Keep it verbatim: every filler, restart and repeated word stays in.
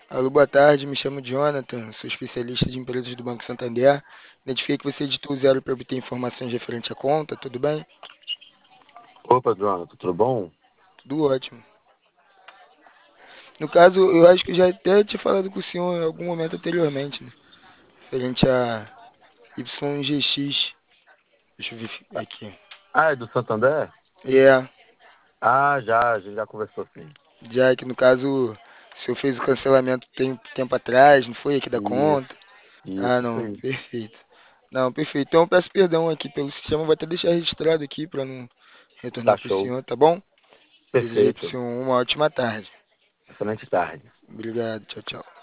Alô, boa tarde, me chamo Jonathan, sou especialista de empresas do Banco Santander. Identifiquei que você digitou o zero para obter informações referente à conta, tudo bem? Opa, Jonathan, tudo bom? Tudo ótimo. No caso, eu acho que já até tinha falado com o senhor em algum momento anteriormente, né? Referente a Y G X. Deixa eu ver aqui. Ah, é do Santander? É, Ah, já, a gente já conversou sim. já que no caso, o senhor fez o cancelamento tem tempo atrás, não foi aqui da Isso, conta? Ah, isso, isso não, aí. perfeito. Não, perfeito. Então eu peço perdão aqui pelo sistema, vou até deixar registrado aqui para não retornar Tá para o show. senhor, tá bom? Desejo para o Perfeito. senhor uma ótima tarde. Excelente tarde. Obrigado, tchau, tchau.